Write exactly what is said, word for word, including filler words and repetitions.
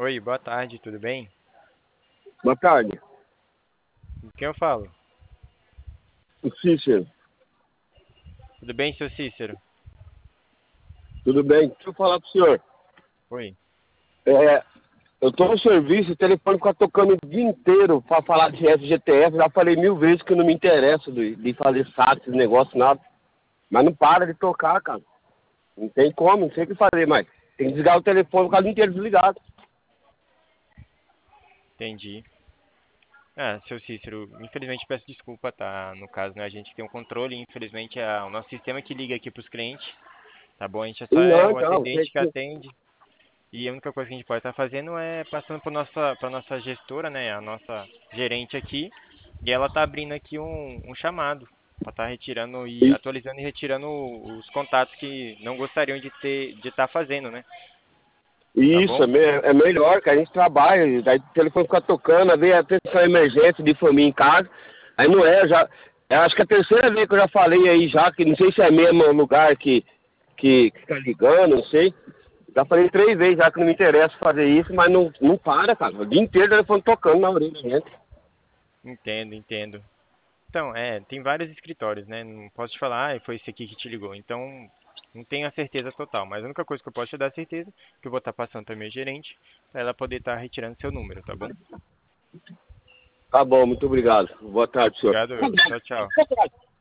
Oi, boa tarde, tudo bem? Boa tarde. Com quem eu falo? O Cícero, Tudo bem, seu Cícero? tudo bem? Deixa eu falar pro senhor. Oi. É, eu tô no serviço, o telefone fica tocando o dia inteiro pra falar de F G T F. Já falei mil vezes que não me interessa de, de fazer saque, esses negócios, nada. Mas não para de tocar, cara. Não tem como, não sei o que fazer, mas tem que desligar o telefone, ficar o dia inteiro desligado. Entendi. Ah, seu Cícero, infelizmente peço desculpa, tá? No caso, né, a gente tem um controle, infelizmente é o nosso sistema que liga aqui pros clientes, tá bom? A gente só é Não, o então, tem atendente que que... atende e a única coisa que a gente pode estar fazendo é passando para nossa, para nossa gestora, né, a nossa gerente aqui, e ela tá abrindo aqui um, um chamado para estar retirando e atualizando e retirando os contatos que não gostariam de ter, de estar fazendo, né? Tá Isso, é, bom? me- é melhor, que a gente trabalha, daí o telefone fica tocando, às vezes atenção emergência de família em casa, aí não é, já, eu acho que é a terceira vez que eu já falei aí já, que não sei se é mesmo lugar que, que, que tá ligando, não sei, já falei três vezes já que não me interessa fazer isso, mas não, não para, cara, o dia inteiro o telefone tocando na orelha da gente. Entendo, entendo. Então, é, tem vários escritórios, né? Não posso te falar, ah, foi esse aqui que te ligou. Então, não tenho a certeza total. Mas a única coisa que eu posso te dar certeza, que eu vou estar passando para minha gerente, para ela poder estar retirando seu número, tá bom? Tá bom, muito obrigado, boa tarde, senhor. Obrigado, eu. Tchau, tchau.